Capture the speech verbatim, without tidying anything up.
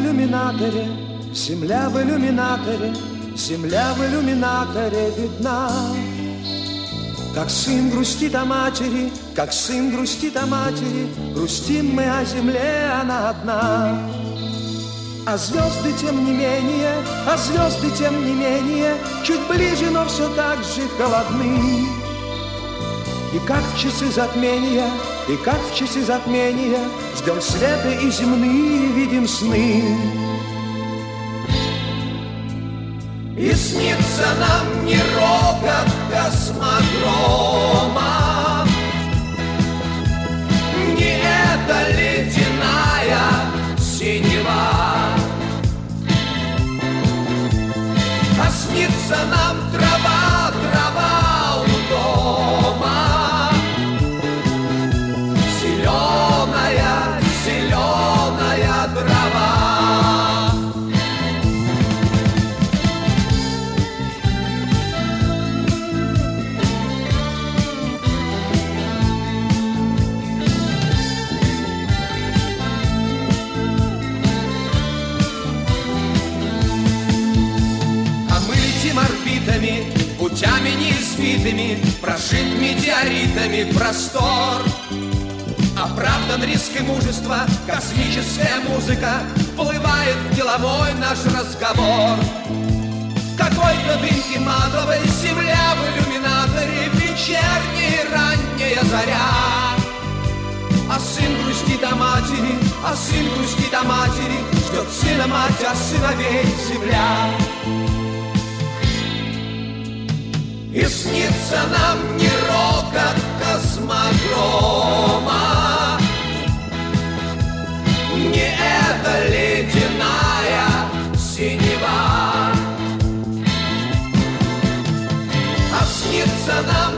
иллюминаторе, земля в иллюминаторе, земля в иллюминаторе видна. Как сын грустит о матери, как сын грустит о матери, грустим мы о земле, она одна. А звезды тем не менее, а звезды тем не менее, чуть ближе, но все так же холодны. И как в часы затмения, и как в часы затмения, ждем света и земные видим сны. И снится нам не рокот космодрома, не эта ледяная синева, а снится нам трава, трава у дома, зеленая, зеленая трава. Путями неизвитыми, прошит метеоритами простор. Оправдан риск и мужество, космическая музыка, вплывает в деловой наш разговор. Какой-то дымки матовой, земля в иллюминаторе, вечерняя ранняя заря. А сын грустит о матери, а сын грустит о матери, ждет сына мать, а сыновей земля. И снится нам не рокот космодрома, не эта ледяная синева, а снится нам